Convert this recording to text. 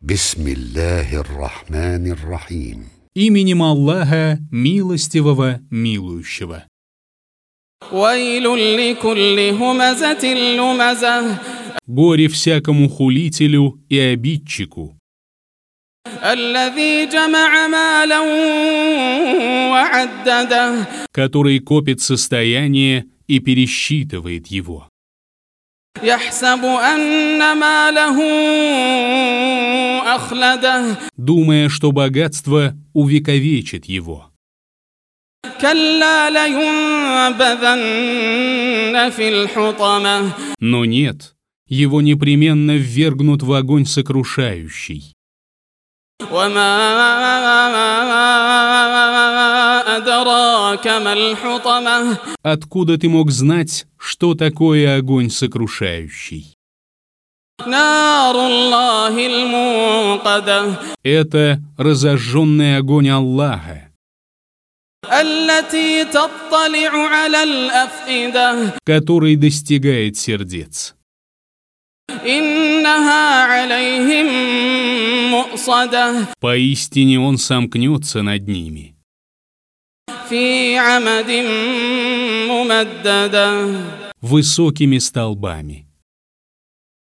Бисмиллахир-рахманир-рахим. Именем Аллаха, милостивого, милующего. Горе всякому хулителю и обидчику, который копит состояние и пересчитывает его. Думая, что богатство увековечит его. Но нет, его непременно ввергнут в огонь сокрушающий. Откуда ты мог знать, что такое огонь сокрушающий? Это разожженный огонь Аллаха, который достигает сердец. Поистине он сомкнется над ними высокими столбами.